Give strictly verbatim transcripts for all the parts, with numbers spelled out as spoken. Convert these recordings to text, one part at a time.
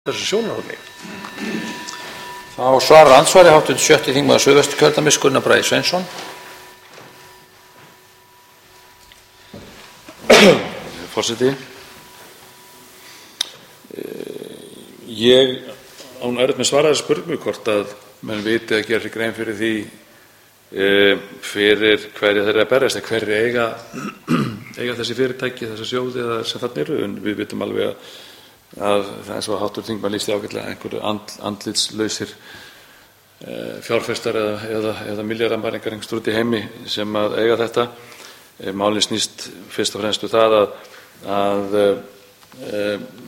þessu sjónarhorni. Þá svarar andsvari háttvirtur sjötti þingmaður Suðvesturkjördæmis Gunnar Bragi Sveinsson. Forseti, ég án erfitt með svara þessu spurningu hvort að menn viti að gera sér grein fyrir því e, fyrir hverja þeir eru að berjast, eða hverju eiga, eiga þessi fyrirtæki, þessi sjóði eða sem þarna eru. En við vitum alveg að, að það er svo að háttvirtur þingmaður lýsti ágætlega einhverju and, andlitslausir e, fjárfestar eða, eða, eða milljarðamæringar einhvers út í heimi sem að eiga þetta. E, Málið snýst fyrst og fremst um það að, að e,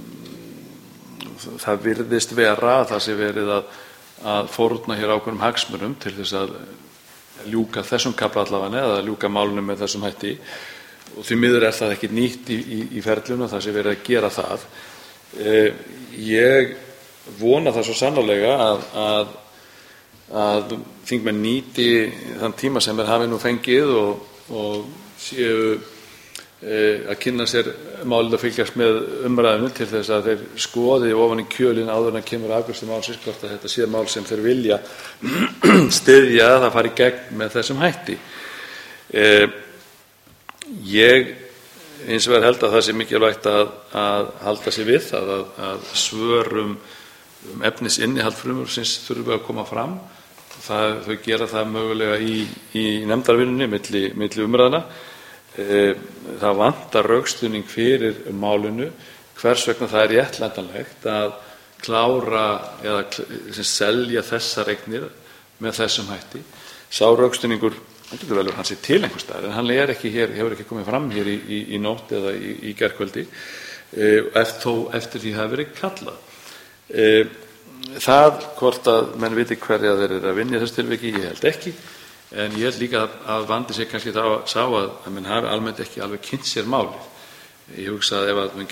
það virðist vera að það sé verið að, að fórna hér ákveðnum hagsmunum til þess að ljúka þessum kafla allavega eða ljúka málunum með þessum hætti, og því miður er það ekki nýtt í, í, í ferlinu, það sé verið að gera það. Eh, ég vona það svo sannarlega að, að, að þingmenn nýti þann tíma sem er hafi nú fengið og, og séu að kynna sér málið að fylgjast með umræðinu til þess að þeir skoði ofan í kjölinn áður en að kemur afgreiðslu málsins hvort að þetta sé mál sem þeir vilja styðja að það fari í gegn með þessum hætti. Eh, ég eins og verð held að það sé mikilvægt að, að halda sig við það að, að svörum um efnisinnihald frumvarpsins þurfi að koma fram. Það, þau gera það mögulega í, í nefndarvinnunni milli, milli umræðna. Það vantar rökstuðning fyrir málinu hvers vegna það er réttlætanlegt að klára eða sem selja þessar eignir með þessum hætti. Sá rökstuðningur, hann getur vel verið hann sé til einhvers staðar, en hann er ekki hér, hefur ekki komið fram hér í, í, í nótt eða í, í gærkvöldi, eftir, þó eftir því það hefur verið kallað. Það hvort að menn viti hverja þeir eru að vinna í þessu tilviki, ég held ekki. En ég held líka að vandi sig kannski þá sá að, að menn hafi almennt ekki alveg kynnt sér málið. Ég hugsa að ef að menn